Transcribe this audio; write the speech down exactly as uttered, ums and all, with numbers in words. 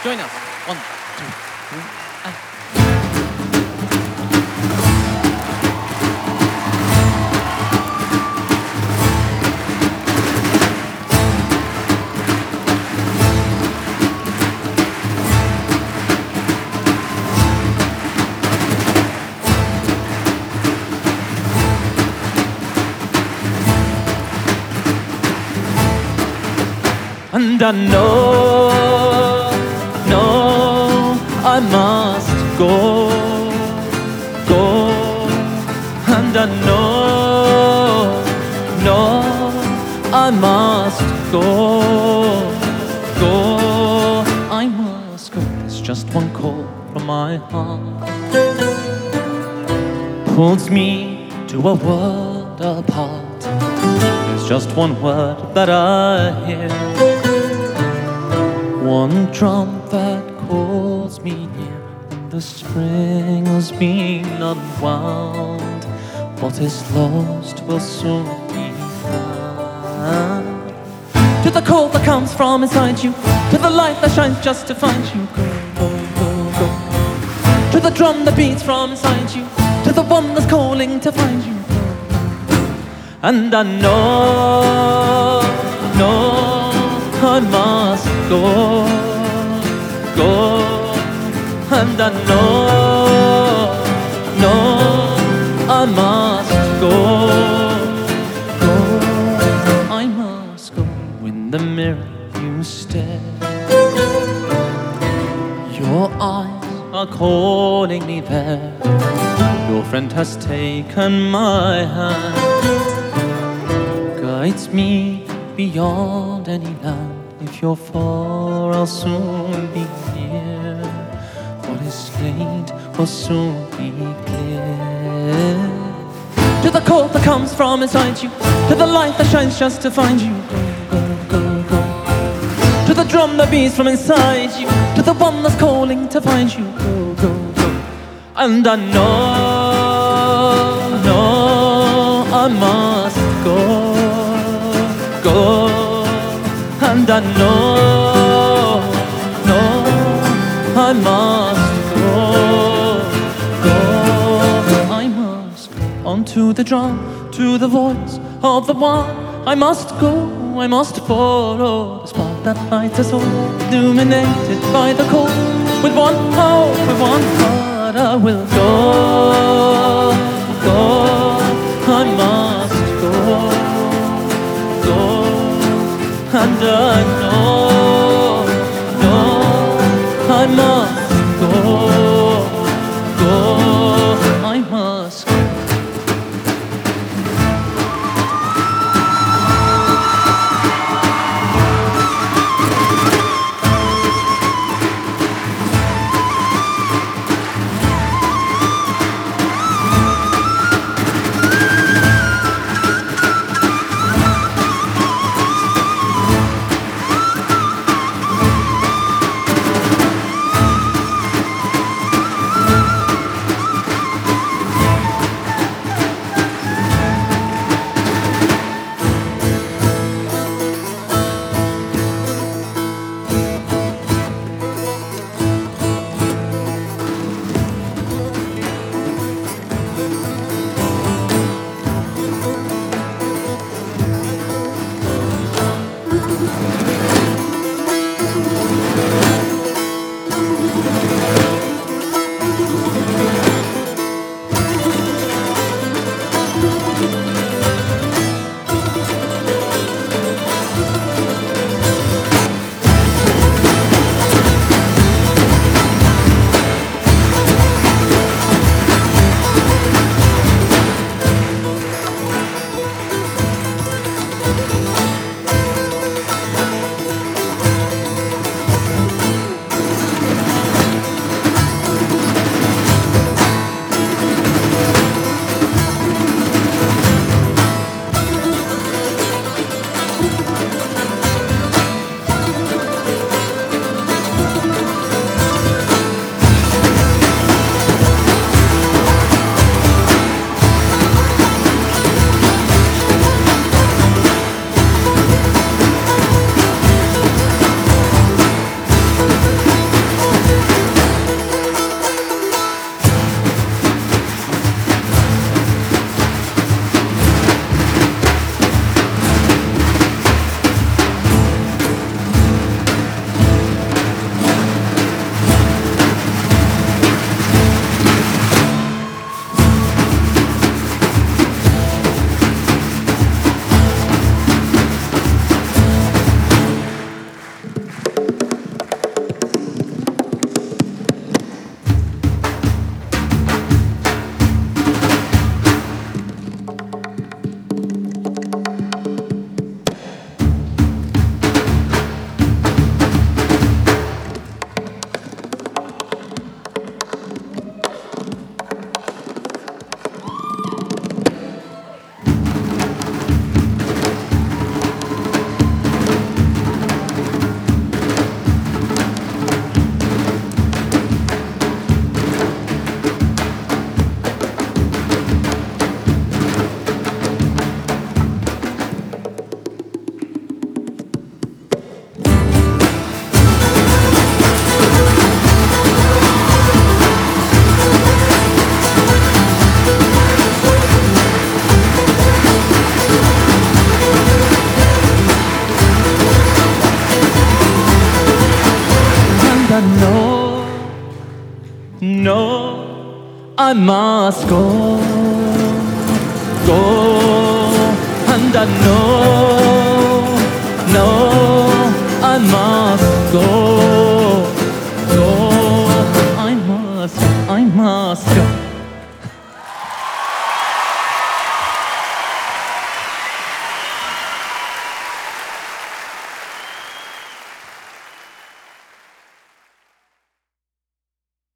Join us. One, two, three, and... And I know, no, I must go, go. And I know, no, I must go, go. I must go. There's just one call from my heart, pulls me to a world apart. There's just one word that I hear, one drum that calls me near. And the string has been unwound. What is lost will soon be found. To the call that comes from inside you, to the light that shines just to find you. Go, go, go, go. To the drum that beats from inside you, to the one that's calling to find you. And I know, no, I must go, go. And I know, no, I must go, go. I must go. In the mirror you stare, your eyes are calling me there. Your friend has taken my hand, guides me beyond any land. If you're far, I'll soon be near. What is late will soon be clear. To the call that comes from inside you, to the light that shines just to find you. Go, go, go, go. To the drum that beats from inside you, to the one that's calling to find you. Go, go, go. And I know, no, I must go, go. And I know, no, I must go, go. I must go onto the drum, to the voice of the one. I must go, I must follow the spark that lights us all, illuminated by the call. With one hope, with one heart, I will go, go. I must go, go. And I know, no, I must go, go, I must go. I know, no, I must go, go, and I know, no, I must go.